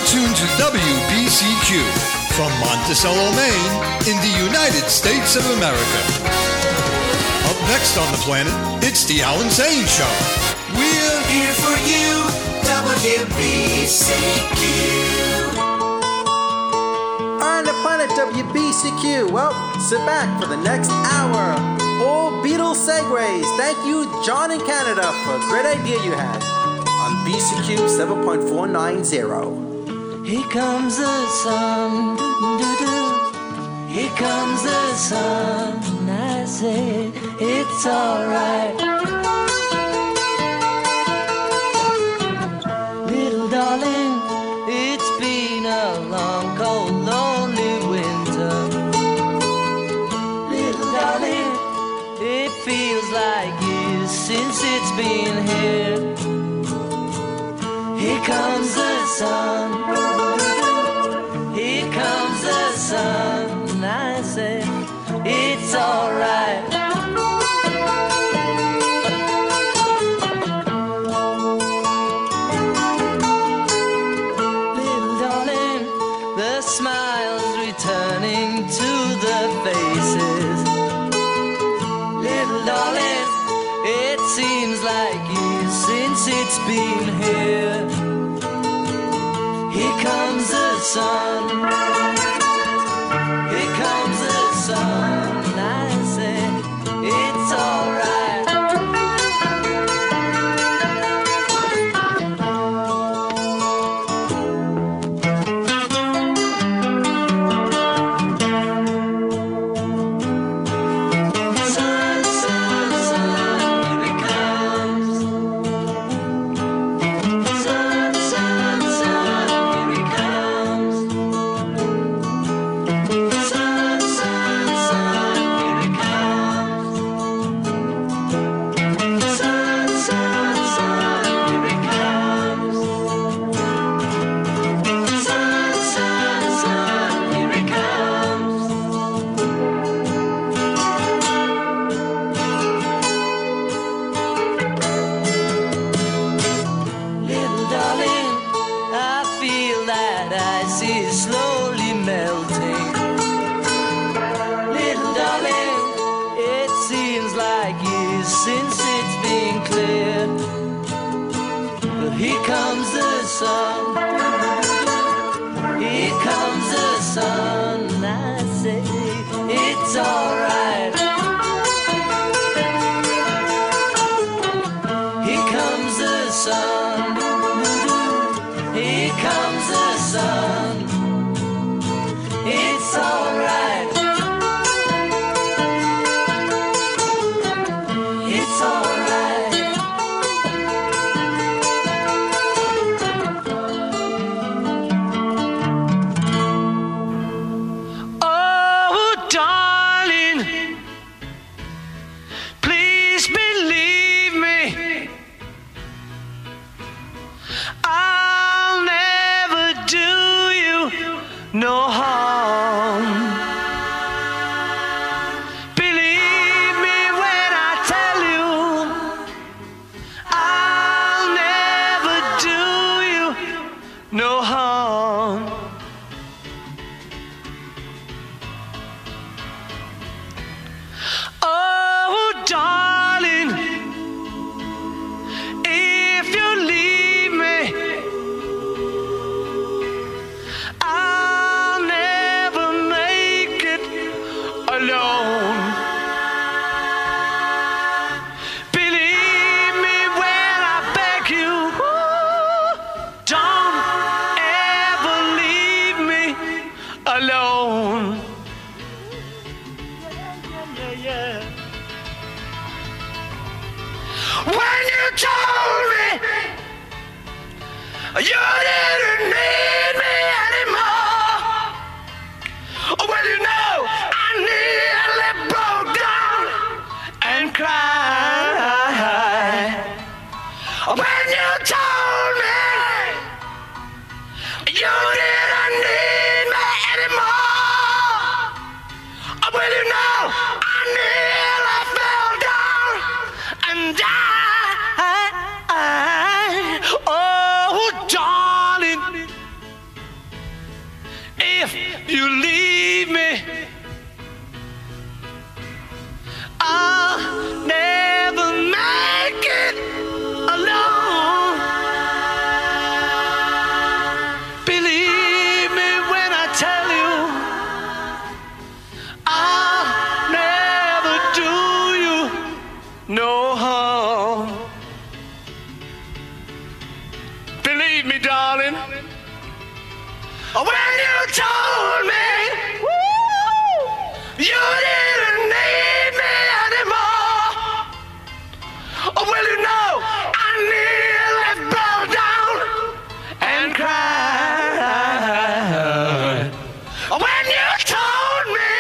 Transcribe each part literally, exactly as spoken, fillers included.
tuned to W B C Q from Monticello, Maine, in the United States of America. Up next on the planet, it's the Alan Zane Show. We're here for you, W B C Q. On the planet W B C Q. Well, sit back for the next hour. Old Beatles segues. Thank you, John in Canada, for a great idea you had on B C Q seven point four nine zero. Here comes the sun, doo-doo-doo. Here comes the sun, and I say it's alright. Little darling, it's been a long, cold, lonely winter. Little darling, it feels like years since it's been here. Here comes the sun. Here comes the sun, and I say it's alright. Little darling, the smile's returning to the faces. Little darling, it seems like years since it's been here. Here comes the sun. Here comes the sun, and I say it's alright. Sun, sun, sun, here it comes. Sun, sun, sun, here it comes. Sun, sun, sun, here it comes. Sun, sun, sun, here it comes. Sun, sun, sun, here it comes. Little darling, I feel that ice is slowly melting. Little darling, it seems like years since it's been clear. But here comes the sun. Here comes the sun, and I say it's alright. Here comes the sun. Here comes the sun. It's alright. It's alright. Oh, darling, please believe me. I'll never do you no harm. Believe me when I tell you, I'll never do you no harm. Oh, darling, if you leave me, I'll never make it alone. Believe me when I beg you, don't ever leave me alone. Yeah, yeah, yeah. When you told me you didn't need me anymore, well, you know, I nearly broke down and cried. When you told me you didn't need me anymore, well, you know, I nearly fell down and died. Oh, darling, if you leave me, I'll never make it alone. Believe me when I tell you, I'll never do you no harm. Believe me, darling, when you told me you didn't need me anymore, well, you know, I nearly fell down and cried. When you told me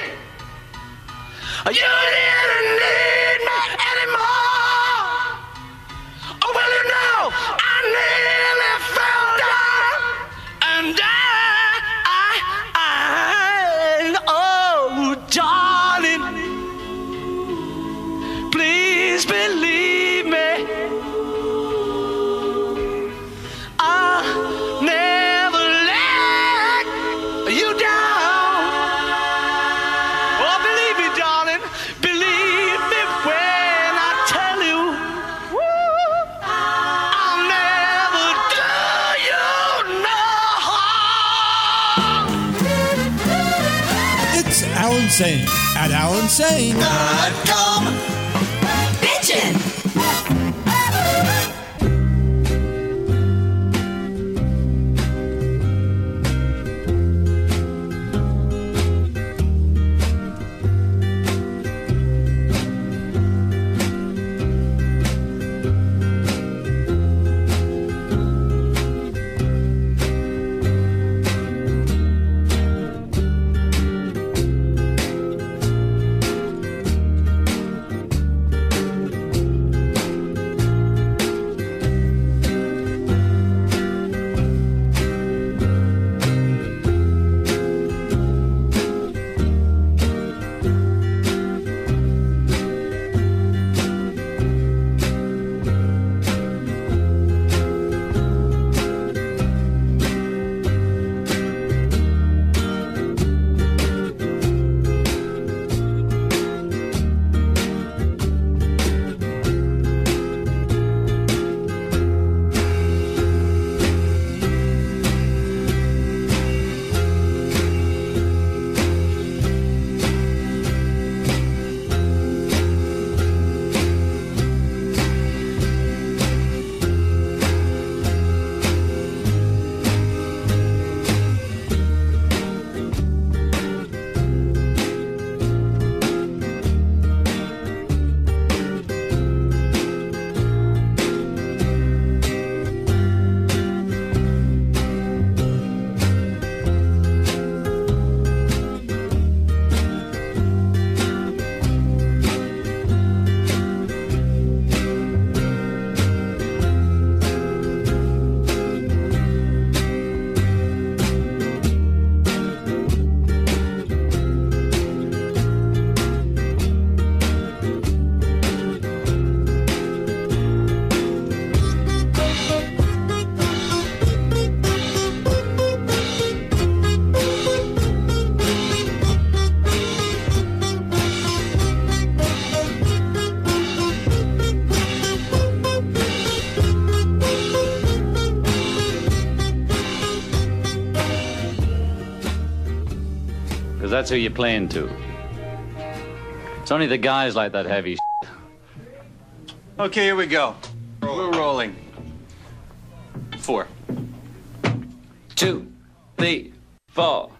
you didn't need me anymore, well, you know, I nearly fell down and died. I, I, oh, darling, please believe me, I'll never let you down. Oh, believe me, darling, believe me when I tell you, I'll never do you no harm. It's Alan Sane at Alan Sane. Dot com. Bitchin'! Because that's who you're playing to. It's only the guys like that heavy shit. Okay, here we go. We're rolling. Four. Two, three, four.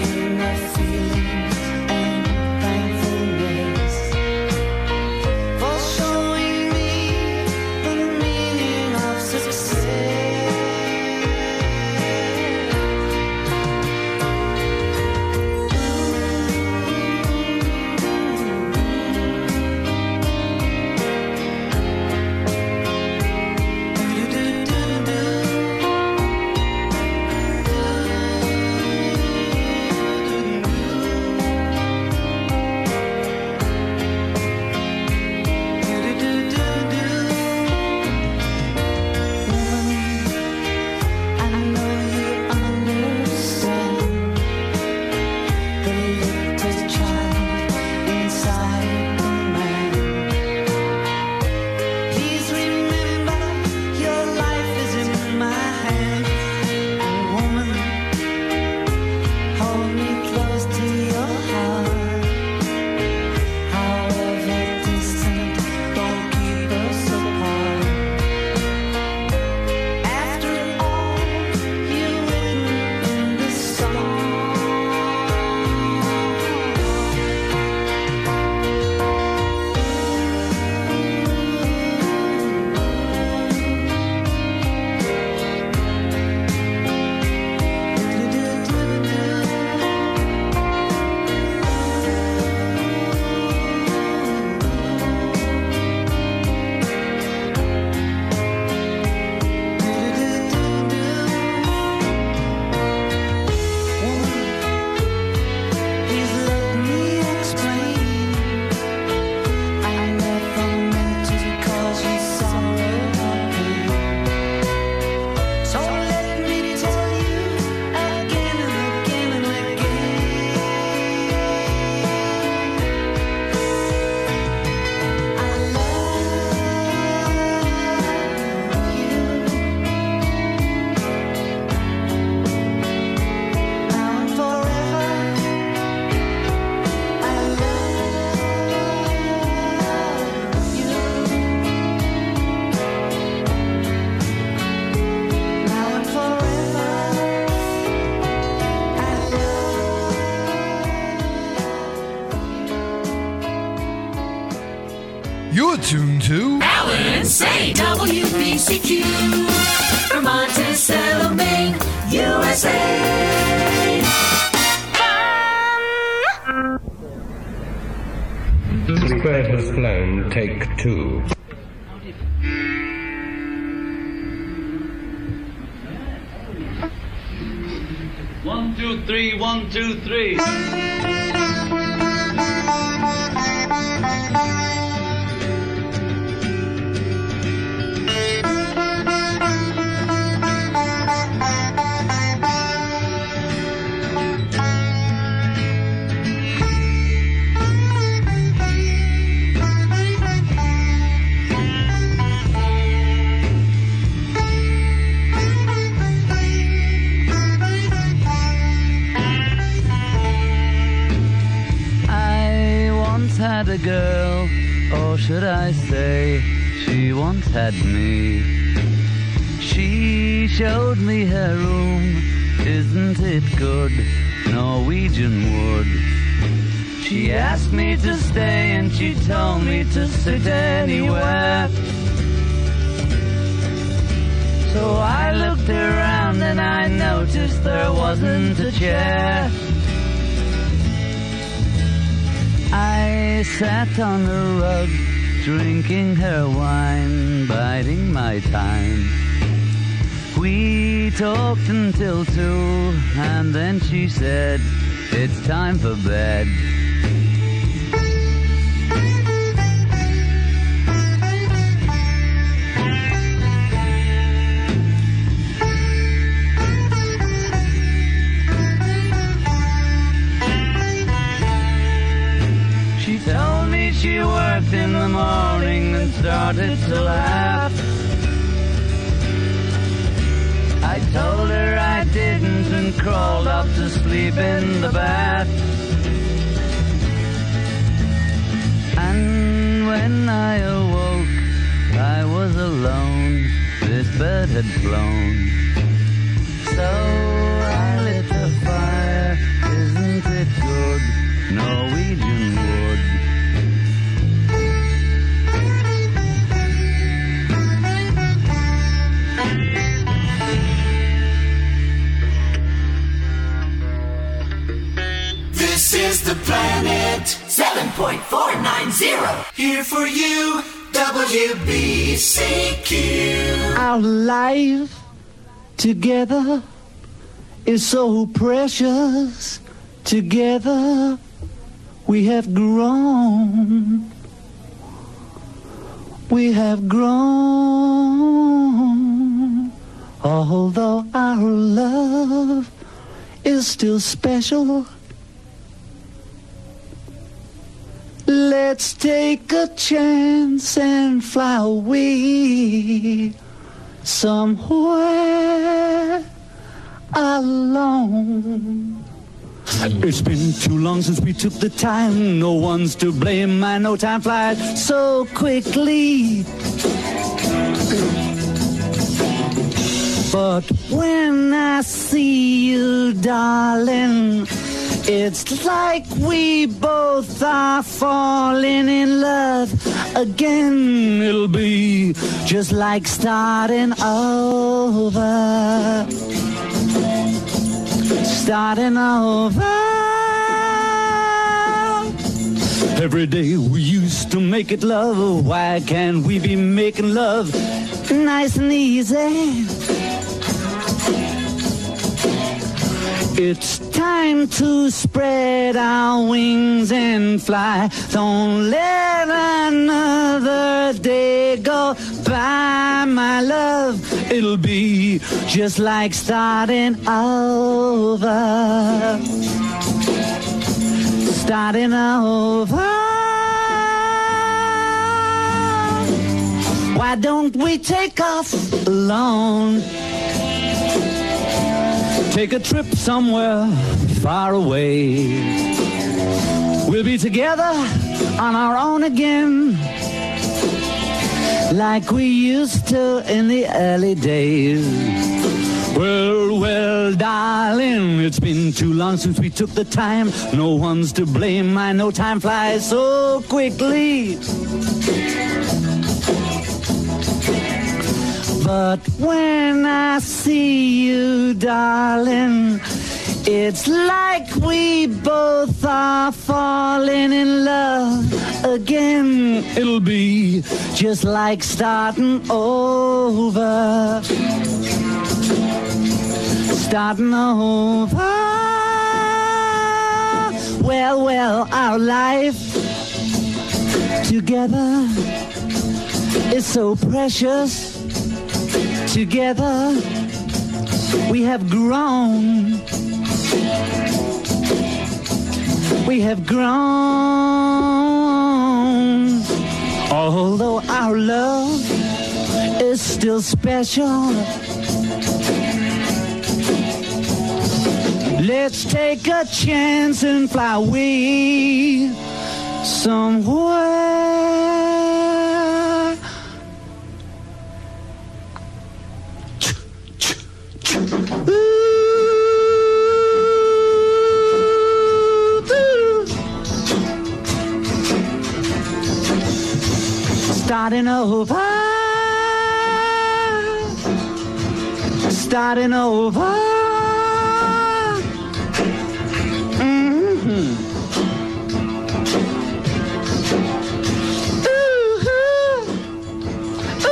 For You're tuned to Alan Zane, W B C Q, from Monticello, Maine, U S A. The bird has flown, take two. One, two, three, one, two, three. Had a girl, or should I say, she once had me. She showed me her room, isn't it good, Norwegian wood. She asked me to stay and she told me to sit anywhere. So I looked around and I noticed there wasn't a chair. I sat on the rug, drinking her wine, biding my time. We talked until two, and then she said, it's time for bed. Told me she worked in the morning and started to laugh. I told her I didn't and crawled up to sleep in the bath. And when I awoke, I was alone. This bird had flown. So I lit a fire. Isn't it good, Norwegian wood? This is the planet seven point four nine zero. here for you, W B C Q. Our life together is so precious. Together we have grown. We have grown. Although our love is still special, let's take a chance and fly away somewhere alone. It's been too long since we took the time. No one's to blame, and no time flies so quickly. But when I see you, darling, it's like we both are falling in love again. It'll be just like starting over. Starting over. Every day we used to make it love. Why can't we be making love nice and easy? It's time to spread our wings and fly. Don't let another day go by, my love. It'll be just like starting over. Starting over. Why don't we take off alone? Take a trip somewhere far away. We'll be together on our own again, like we used to in the early days. Well, well, darling, it's been too long since we took the time. No one's to blame, I know time flies so quickly. But when I see you, darling, it's like we both are falling in love again. It'll be just like starting over. Starting over. Well, well, our life together is so precious. Together we have grown. We have grown. Although our love is still special, let's take a chance and fly away somewhere. Starting over, starting over. Mm-hmm. Ooh, ooh,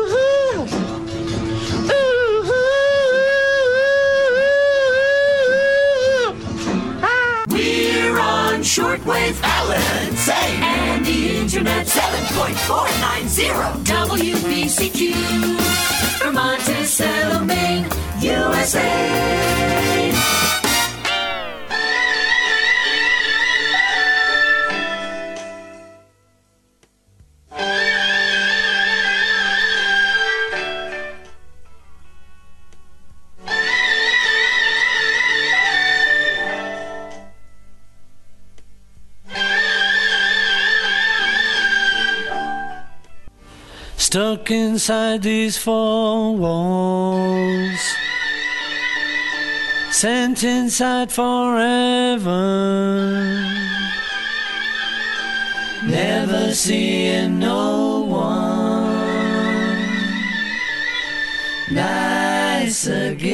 ooh, ah. We're on shortwave, Alan Zane, and the internet seven point four nine zero W B C Q from Monticello, Maine, U S A. Stuck inside these four walls, sent inside forever, never seeing no one nice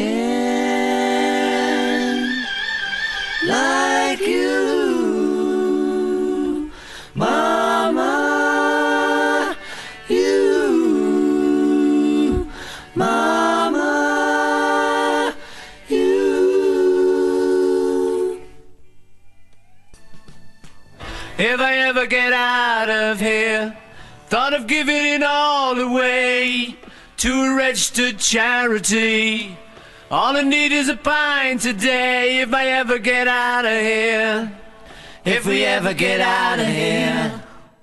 again like you, Mama. Mama, you. If I ever get out of here, thought of giving it all away to a registered charity. All I need is a pint today. If I ever get out of here, if we ever get out of here.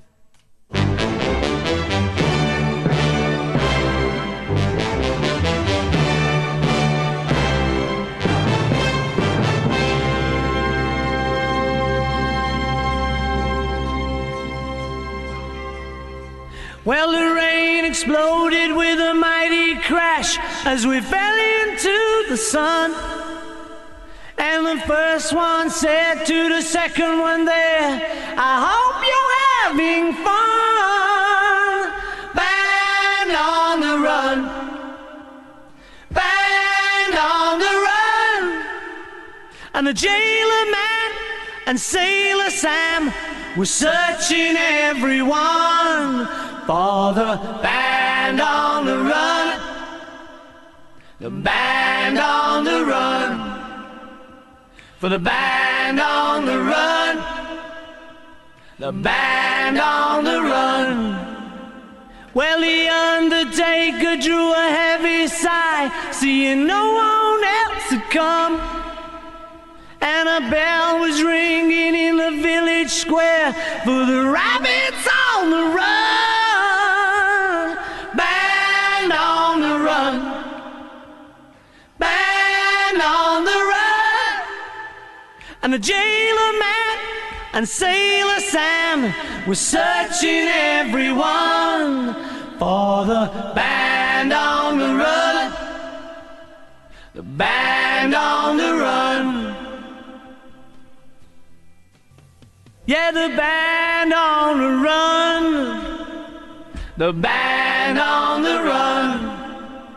Well, the rain exploded with a mighty crash as we fell into the sun. And the first one said to the second one there, I hope you're having fun. Band on the run, band on the run. And the jailer man and Sailor Sam were searching everyone for the band on the run, the band on the run, for the band on the run, the band on the run. Well, the undertaker drew a heavy sigh, seeing no one else had come. And a bell was ringing in the village square for the rabbits on the run. Band on the run, band on the run. And the jailer man and Sailor Sam were searching everyone for the band on the run, the band on the run. Yeah, the band on the run, the band on the run,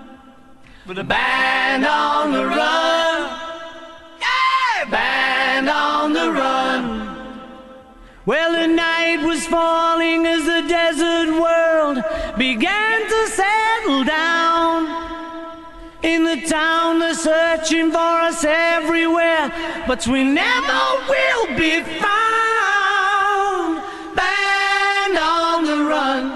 with a band on the run. Yeah, band on the run. Well, the night was falling as the desert world began to settle down. In the town they're searching for us everywhere, but we never will be found. Band on the run.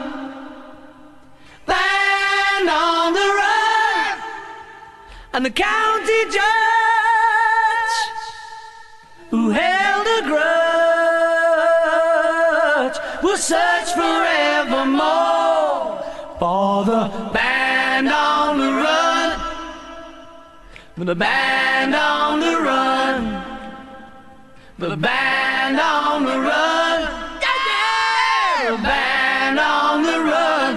Band on the run. And the county judge who held a grudge will search forevermore for the band on the run. For the band on the run. For the band on the run. Yeah, yeah. The band on the run.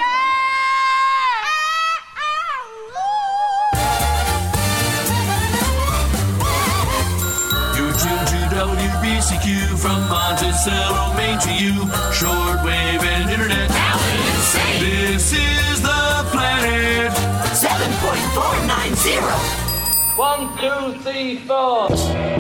You're tuned to W B C Q from Monticello, Maine to you. Shortwave and internet. Alan Zane. This is the planet. seven point four nine zero. One, two, three, four.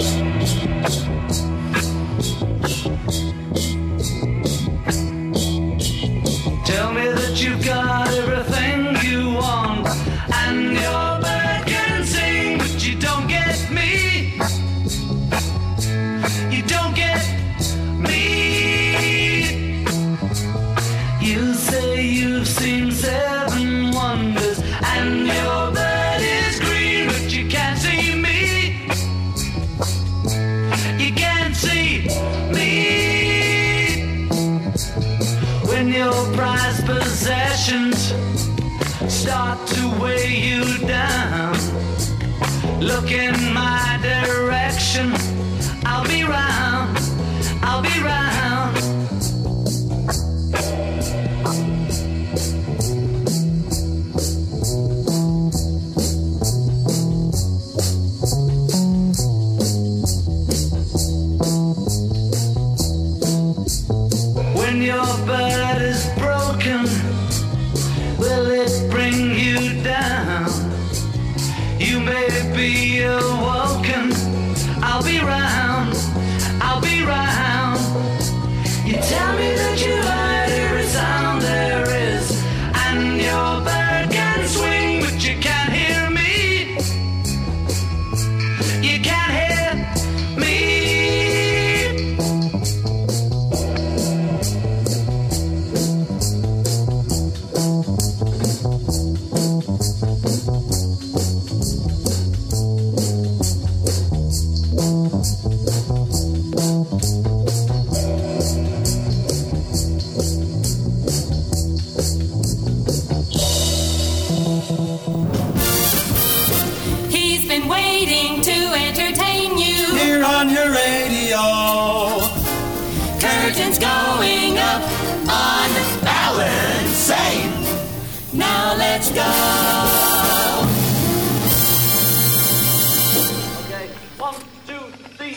Tell me that you've got everything you want, and your bird can sing, but you don't get me. You don't get me. You say you've seen seven wonders, and your bird is green, but you can't see me. You can't see me. When your prized possessions start to weigh you down, look in my direction. I'll be round, I'll be round. When your bird is broken, will it bring you down? You may be awoken. I'll be round, I'll be round. You tell me that you heard every sound there is, and your bird can swing, but you can't hear me. You can't hear me. He's been waiting to entertain you. Here on your radio. Curtains going up on Alan Zane. Now let's go. Okay, one, two, three.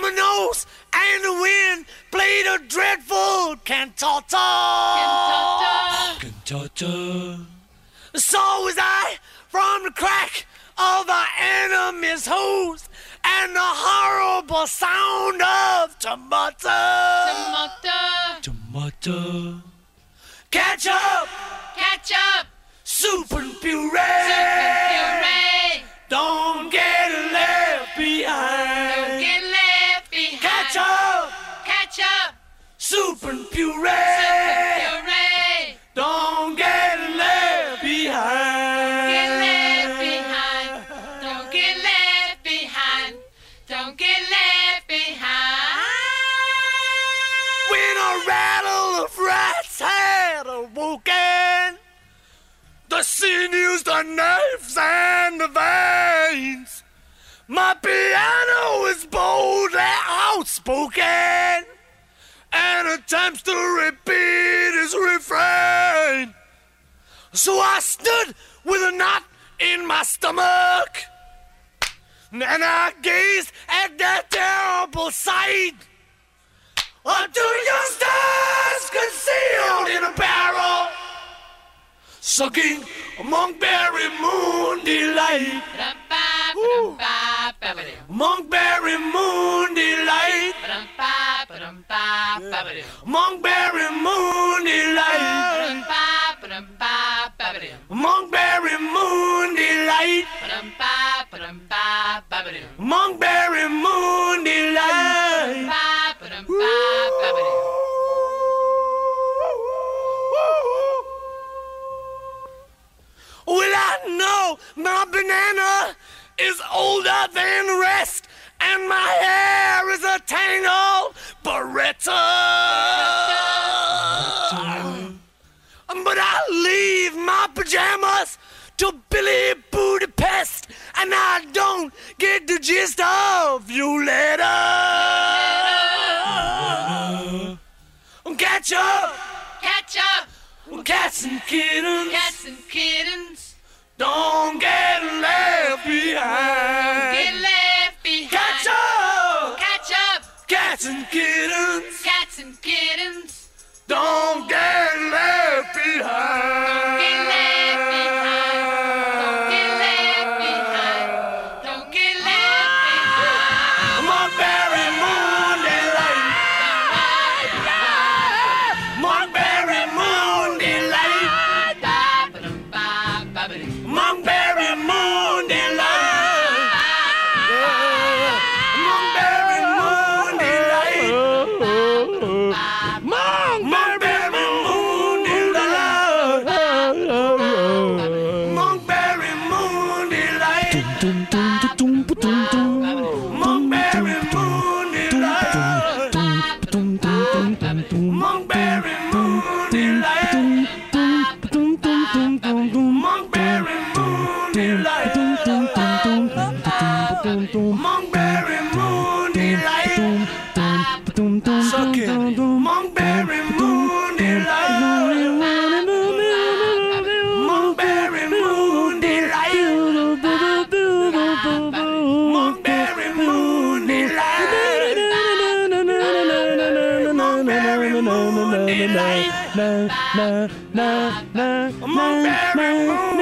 dominoes and the wind played a dreadful cantata. Cantata. Cantata. So was I from the crack of the enemy's hose and the horrible sound of tomato. Tomato. Tomato. Ketchup. Ketchup. Soup and puree. Soup and puree. Don't get left behind. Don't get left behind. Ketchup. Ketchup. Soup and puree. Soup and puree. Don't get left behind. Don't get left behind. Don't get left behind. Don't get left behind. When a rattle of rats had awoken, the sinews, the nerves, and the veins, my piano is boldly outspoken and attempts to repeat his refrain. So I stood with a knot in my stomach and I gazed at that terrible sight. Until your stars concealed in a barrel, sucking a monkberry moon delight. Ooh. Monkberry moon delight. Monkberry moon delight. Monkberry moon delight. Monkberry moon delight. Well, I know my banana is older than the rest, and my hair is a tangled Beretta. But I leave my pajamas to Billy Budapest, and I don't get the gist of your letter. Catch up, catch up. Cats and kittens, cats and kittens, don't get left behind. Don't get left behind. Catch up, catch up. Cats and kittens, cats and kittens, don't get left behind. Don't get left behind. Don't get left behind. Don't get left behind. Monkberry moon delight. Monkberry moon delight. Monkberry moon delight. Monkberry moon delight. Monkberry moon delight. Monkberry moon delight. Monkberry moon delight. Monkberry moon delight. Monkberry moon delight. Monkberry moon delight. Suck it. Monkberry moon delight. Monkberry moon delight. Monkberry moon delight. Monkberry moon delight. Monkberry moon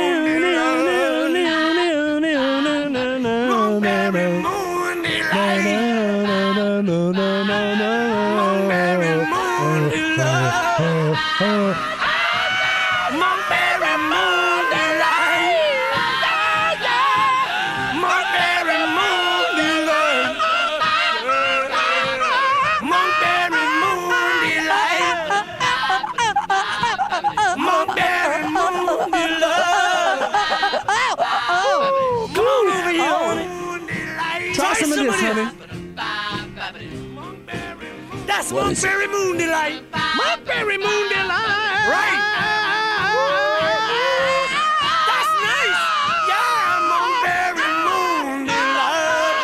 Monkberry moon delight. Monkberry moon delight. Monkberry moon delight. Monkberry moon delight. Come on over here, honey. Try some of this, honey. That's Monkberry moon delight. Monkberry moon delight. Right. That's nice. Yeah, Monkberry moon delight.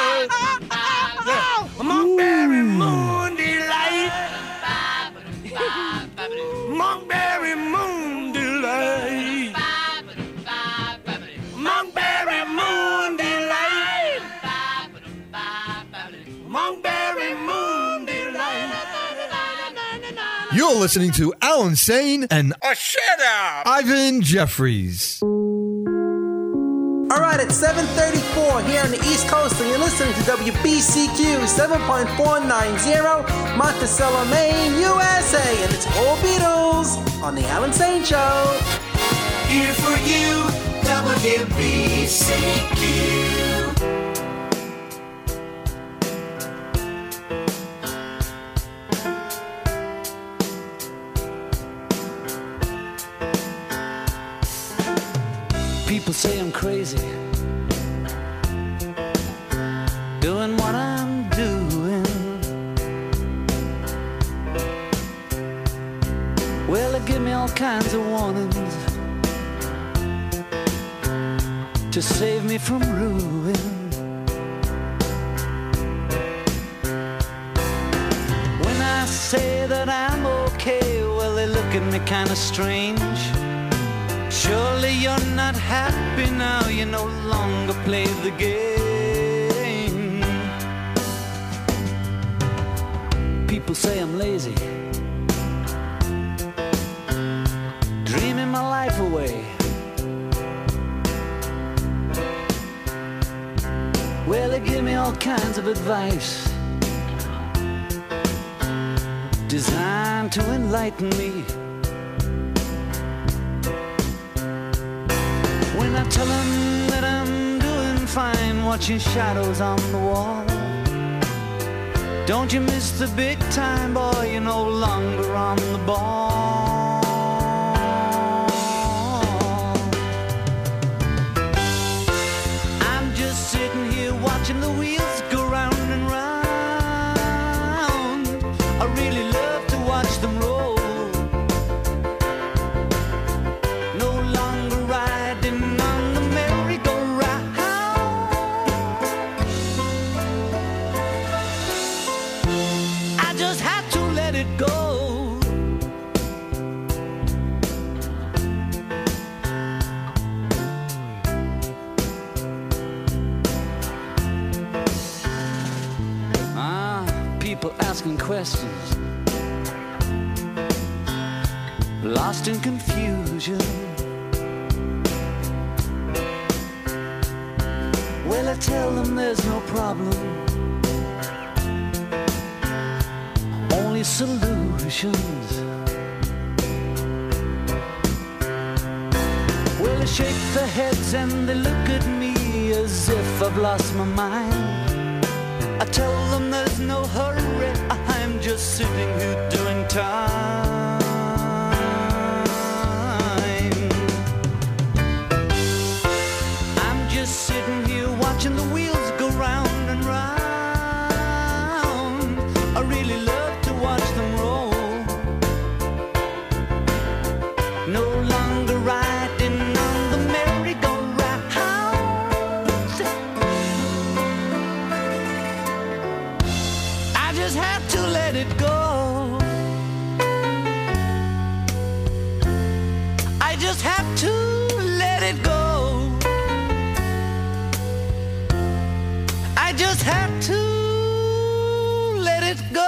Monkberry moon delight. Monkberry moon delight. Monkberry moon delight. Monkberry You're listening to Alan Sane and Oh, shut up! Ivan Jeffries. All right, it's seven thirty-four here on the East Coast, and you're listening to W B C Q seven point four nine zero, Monticello, Maine, U S A, and it's all Beatles on the Alan Sane Show. Here for you, W B C Q. People say I'm crazy, doing what I'm doing. Well, they give me all kinds of warnings to save me from ruin. When I say that I'm okay, well, they look at me kind of strange. Surely you're not happy now, you no longer play the game. People say I'm lazy, dreaming my life away. Well, they give me all kinds of advice designed to enlighten me. When I tell them that I'm doing fine, watching shadows on the wall, don't you miss the big time, boy, you're no longer on the ball. I'm just sitting here watching the wheels go round and round. I really love to watch them roll. Asking questions, lost in confusion. Well, I tell them there's no problem, only solutions. Well, they shake their heads and they look at me as if I've lost my mind. I tell them there's no hurry, I'm just sitting here doing time. I'm just sitting here watching the wheels go round and round. I really love to watch them roll. No longer riding on the merry-go-round. I just have to let it go. I just have to let it go. I just have to let it go.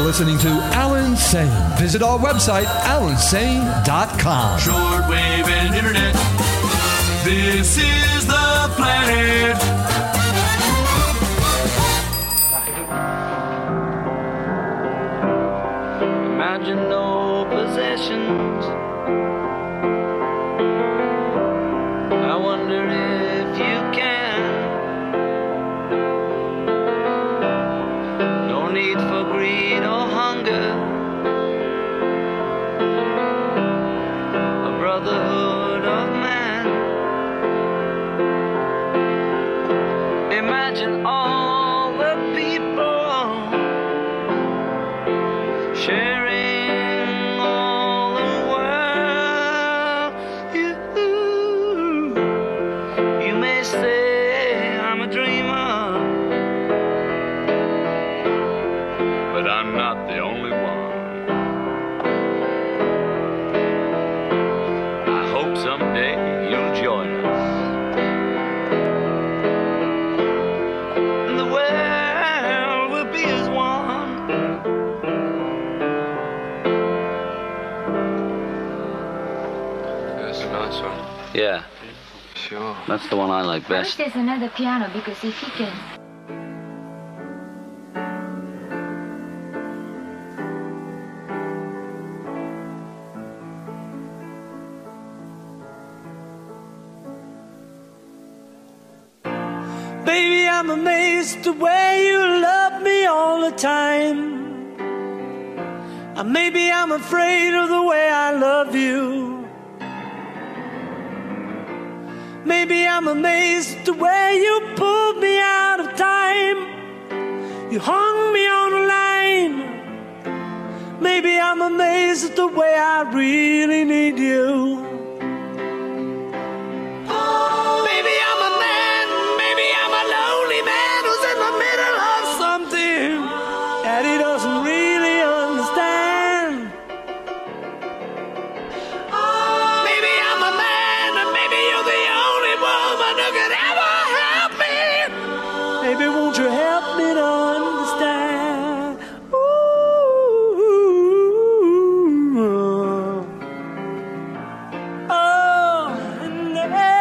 listening to Alan Sane. Visit our website, alan sane dot com. Shortwave and internet. This is the planet. Imagine no possessions. I wonder if you can. No need for greed or hunger. A brotherhood of man. Imagine all the people sharing all the world. You, you may say I'm a dreamer, but I'm not the only one. I hope someday you'll join us. And the world will be as one. That's a nice one. Yeah, Sure. that's the one I like I wish best. there's another piano because if he can. Baby, I'm amazed the way you love me all the time. Uh, maybe I'm afraid of the way I love you. Maybe I'm amazed at the way you pulled me out of time. You hung me on a line. Maybe I'm amazed at the way I really need you. Maybe I'm a man, maybe I'm a lonely man who's in the middle of something that he doesn't really understand. Maybe I'm a man, and maybe you're the only woman who could ever help me. Maybe won't you help me to understand? Ooh. Oh, and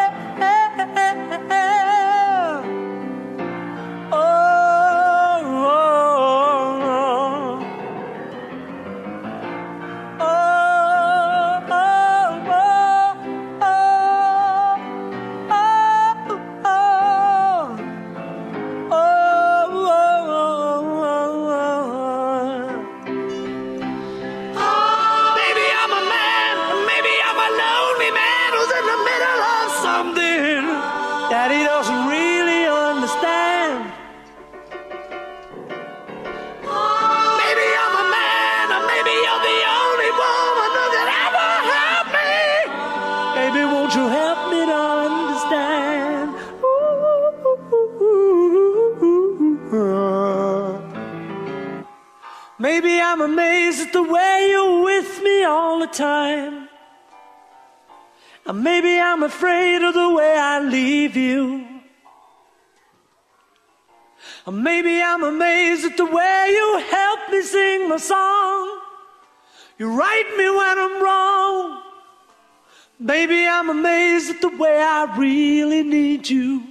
maybe I'm a man, maybe I'm a lonely man who's in the middle of something that he doesn't really understand. Maybe I'm a man, or maybe you're the only woman who could ever help me. Baby, won't you help me to understand? Ooh. Maybe I'm amazed at the way you're with me all the time. Or maybe I'm afraid of the way I leave you. Or maybe I'm amazed at the way you help me sing my song. You right me when I'm wrong. Maybe I'm amazed at the way I really need you.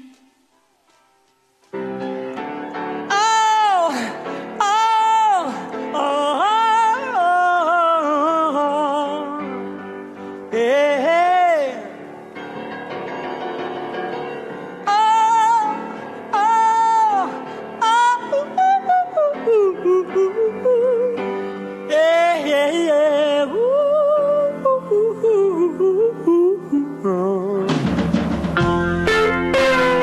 Oh, oh, oh, oh, oh, yeah. Oh, oh, oh, ooh, ooh, ooh, ooh. Yeah, yeah, yeah. Ooh, ooh, ooh, ooh, ooh, ooh.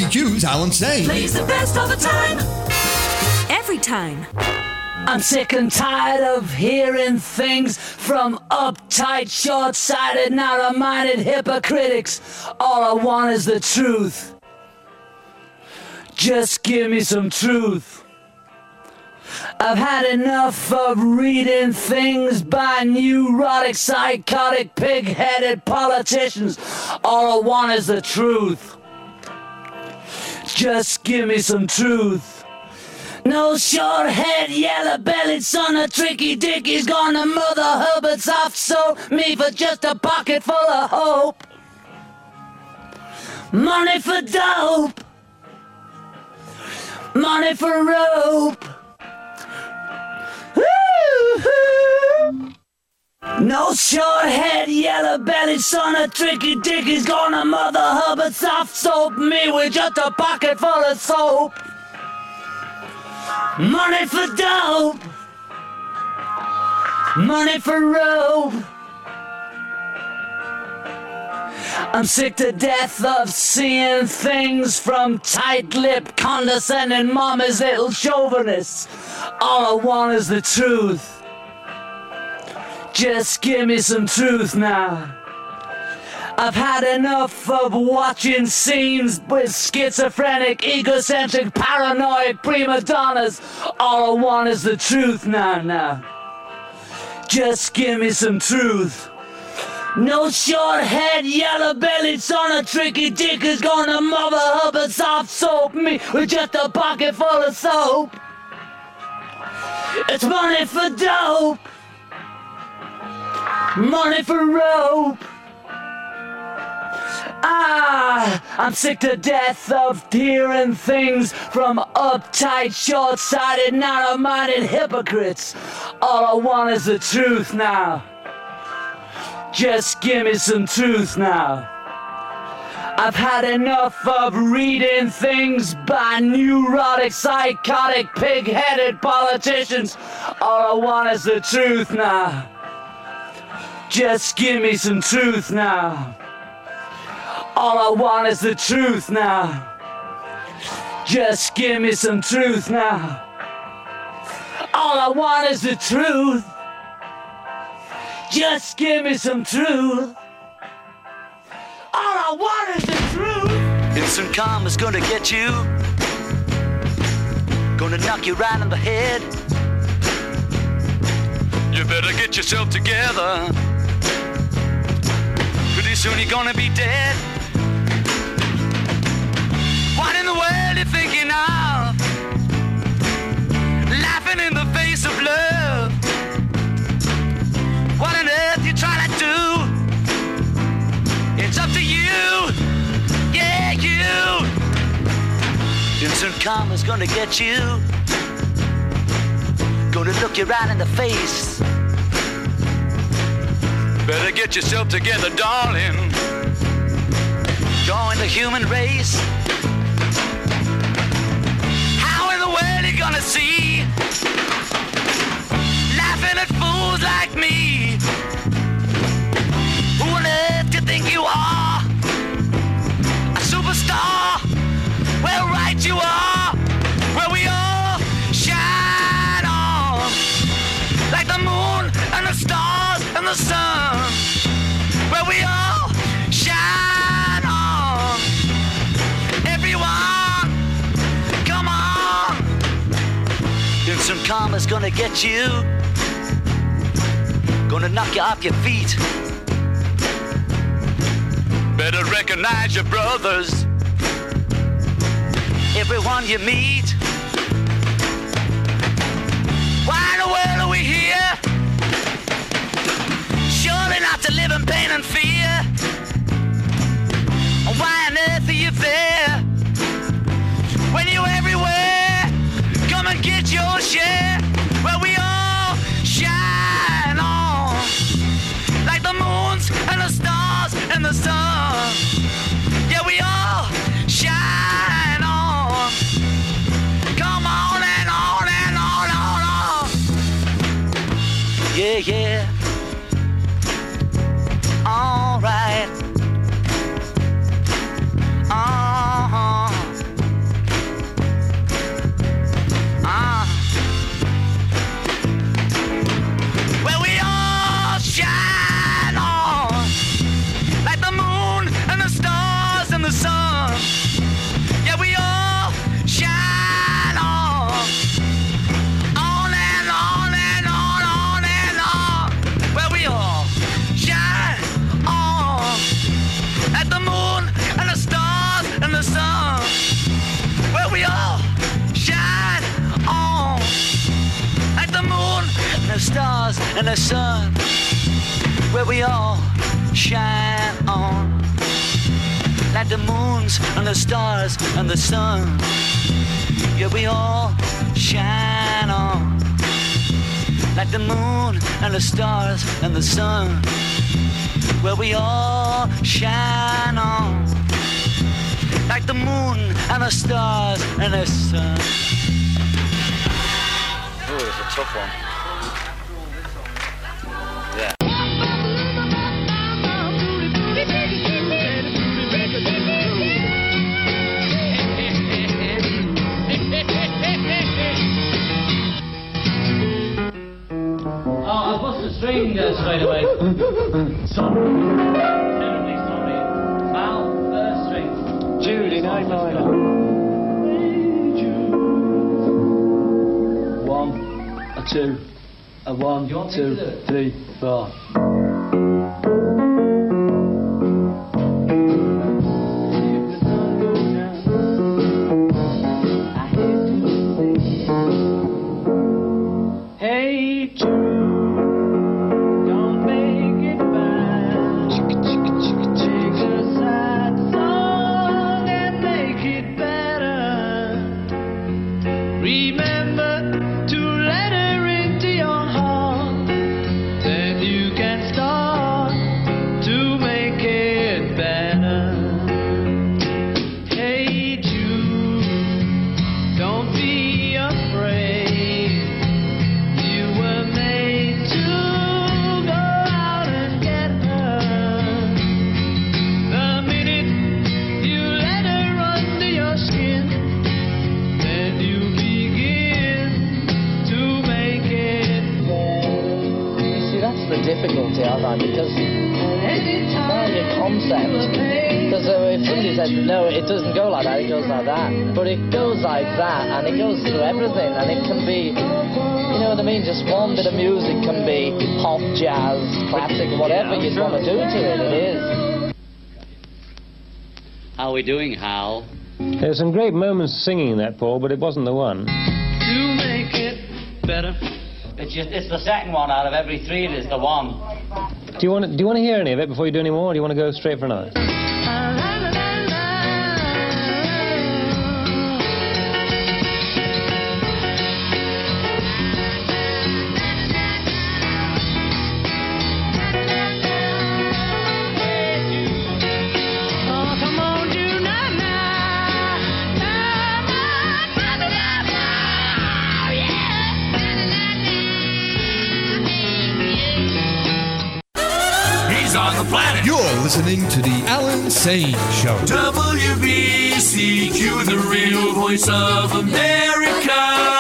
Q's Alan Sane. Plays the best all the time. Every time. I'm sick and tired of hearing things from uptight, short-sighted, narrow-minded hypocritics. All I want is the truth. Just give me some truth. I've had enough of reading things by neurotic, psychotic, pig-headed politicians. All I want is the truth. Just give me some truth. No short-haired, yellow-bellied son of Tricky Dickie's gonna mother Hubbard's off so me for just a pocket full of hope. Money for dope. Money for rope. Woo-hoo. No short-haired, yellow-bellied son of Tricky Dickie's gonna mother Hubbard soft soap me with just a pocket full of soap. Money for dope. Money for rope. I'm sick to death of seeing things from tight-lipped, condescending mama's little chauvinists. All I want is the truth. Just give me some truth now. I've had enough of watching scenes with schizophrenic, egocentric, paranoid prima donnas. All I want is the truth now, now. Just give me some truth. No short-haired, yellow-bellied son of Tricky Dick is gonna mother Hubbard soft soap me with just a pocket full of soap. It's money for dope. Money for rope. Ah, I'm sick to death of hearing things from uptight, short-sighted, narrow-minded hypocrites. All I want is the truth now. Just give me some truth now. I've had enough of reading things by neurotic, psychotic, pig-headed politicians. All I want is the truth now. Just give me some truth now. All I want is the truth now. Just give me some truth now. All I want is the truth. Just give me some truth. All I want is the truth. Instant karma's gonna get you. Gonna knock you right on the head. You better get yourself together. Pretty soon you're gonna be dead. What in the world you thinking of? Laughing in the face of love. What on earth you trying to do? It's up to you. Yeah, you. Instant karma's gonna get you. Gonna look you right in the face. Better get yourself together, darling. Join the human race. How in the world are you gonna see? Laughing at fools like me. Who on earth do you think you are? A superstar? Well, right you are. Where we all shine on. Like the moon and the stars and the sun. Where we all shine on. Everyone, come on. Instant karma's gonna get you. Gonna knock you off your feet. Better recognize your brothers. Everyone you meet. Why in the world are we here? Surely not to live in pain and fear. Why on earth are you there? When you're everywhere, come and get your share. Where we all shine on. Like the moons and the stars and the sun. Yeah, we all shine on. Come on and on and on, on, on. Yeah, yeah. All right. Uh-huh. stars and the sun, where we all shine on. Like the moons and the stars and the sun, yeah, we all shine on. Like the moon and the stars and the sun, where we all shine on. Like the moon and the stars and the sun. Oh, it's a tough one. Yeah. Oh, I bust the string uh, straight away. Sorry. Terribly sorry. Val, first string. Jude in A minor. One, a two, a one, two, three, four. difficulty, I find, because that's a concept. Because uh, if somebody said, no, it doesn't go like that, it goes like that. But it goes like that, and it goes through everything, and it can be, you know what I mean, just one bit of music can be pop, jazz, classic, whatever you want to do to it, it is. How are we doing, Hal? There's some great moments singing that, Paul, but it wasn't the one. To make it better. It's just, it's the second one out of every three. It is the one. Do you want to, do you want to hear any of it before you do any more, or do you want to go straight for another? Planet. You're listening to the Alan Sane Show. W B C Q, the real voice of America.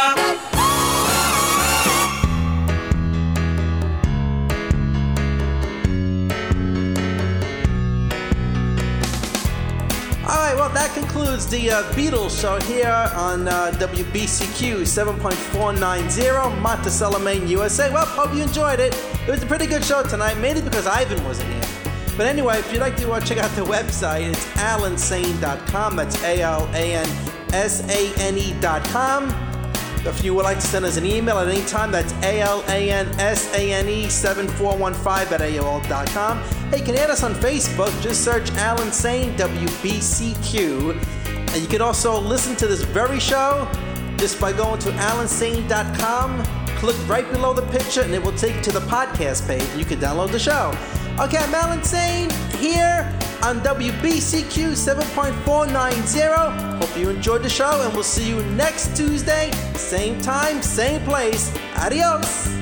Alright, well, that concludes the uh, Beatles show here on uh, W B C Q seven point four nine zero, Monticello, Maine, U S A. Well, hope you enjoyed it. It was a pretty good show tonight, mainly because Ivan wasn't here. But anyway, if you'd like to uh, check out the website, it's alan sane dot com. That's A L A N S A N E dot com. If you would like to send us an email at any time, that's A L A N S A N E seven four one five at A O L dot com. Hey, you can add us on Facebook. Just search Alan Sane W B C Q. And you can also listen to this very show just by going to alan sane dot com. Click right below the picture, and it will take you to the podcast page. You can download the show. Okay, I'm Alan Sane here on W B C Q seven point four nine zero. Hope you enjoyed the show, and we'll see you next Tuesday, same time, same place. Adios.